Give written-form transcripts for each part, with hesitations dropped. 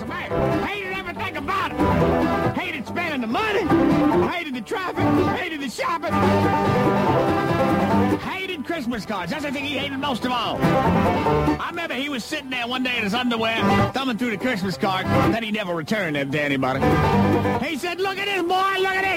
awesome, man. Hated everything about it. Hated spending the money. Hated the traffic. Hated the shopping. Hated Christmas cards. That's the thing he hated most of all. I remember he was sitting there one day in his underwear, thumbing through the Christmas card that he never returned them to anybody. He said, look at this, boy, look at this.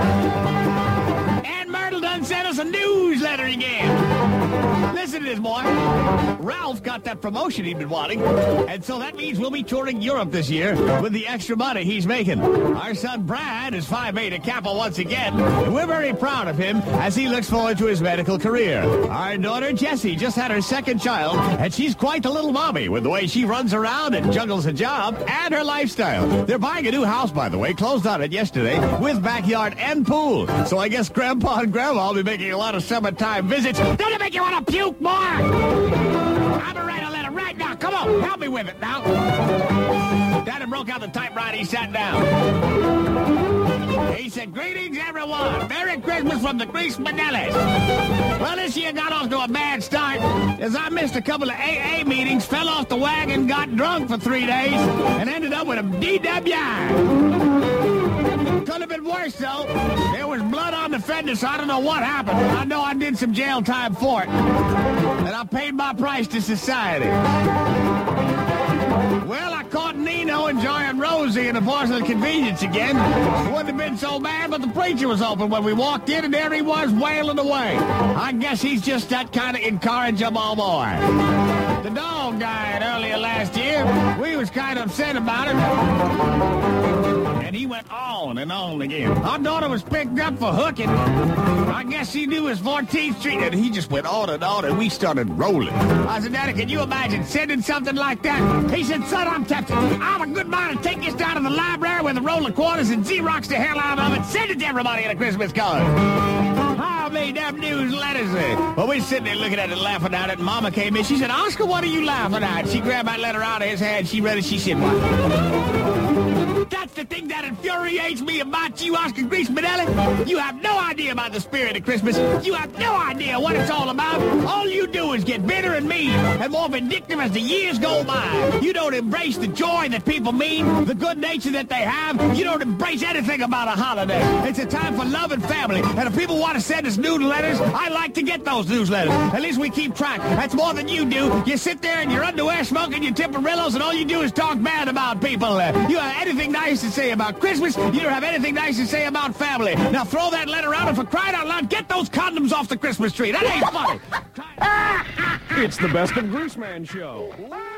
Ann Myrtle done sent us a newsletter again. Listen to this, boy. Ralph got that promotion he'd been wanting, and so that means we'll be touring Europe this year with the extra money he's making. Our son Brad is 5'8" at Kappa once again, and we're very proud of him as he looks forward to his medical career. Our daughter Jessie just had her second child, and she's quite the little mommy with the way she runs around and juggles a job and her lifestyle. They're buying a new house, by the way, closed on it yesterday, with backyard and pool. So I guess Grandpa and Grandma will be making a lot of summertime visits. Don't it make you want to puke, boy? I'm a write a letter right now. Come on, help me with it now. Daddy broke out the typewriter. He sat down. He said, greetings, everyone. Merry Christmas from the Grease Manellis. Well, this year got off to a bad start, as I missed a couple of AA meetings, fell off the wagon, got drunk for 3 days, and ended up with a DWI. Could have been worse, though. There was blood on the fender, so I don't know what happened. I know I did some jail time for it. And I paid my price to society. Well, I caught Nino enjoying Rosie in the porcelain convenience again. It wouldn't have been so bad, but the preacher was open when we walked in, and there he was wailing away. I guess he's just that kind of incorrigible boy. The dog died earlier last year. We was kind of upset about it. And he went on and on again. Our daughter was picked up for hooking. I guess he knew his 14th Street, and he just went on, and we started rolling. I said, Daddy, can you imagine sending something like that? He said, son, I'm tempted. I'm a good man to take this down to the library with a roll of quarters and Xerox the hell out of it. Send it to everybody in a Christmas card. I made them newsletters. Well, we're sitting there looking at it, laughing at it, and Mama came in. She said, Oscar, what are you laughing at? She grabbed that letter out of his hand. She read it. She said, what? That's the thing that infuriates me about you, Oscar Grease Manelli. You have no idea about the spirit of Christmas. You have no idea what it's all about. All you do is get bitter and mean and more vindictive as the years go by. You don't embrace the joy that people mean, the good nature that they have. You don't embrace anything about a holiday. It's a time for love and family. And if people want to send us newsletters, I like to get those newsletters. At least we keep track. That's more than you do. You sit there in your underwear smoking your Tipperillos, and all you do is talk bad about people. You have anything nice to say about Christmas, you don't have anything nice to say about family. Now throw that letter out, and for crying out loud, get those condoms off the Christmas tree. That ain't funny. It's the Best of Greaseman show.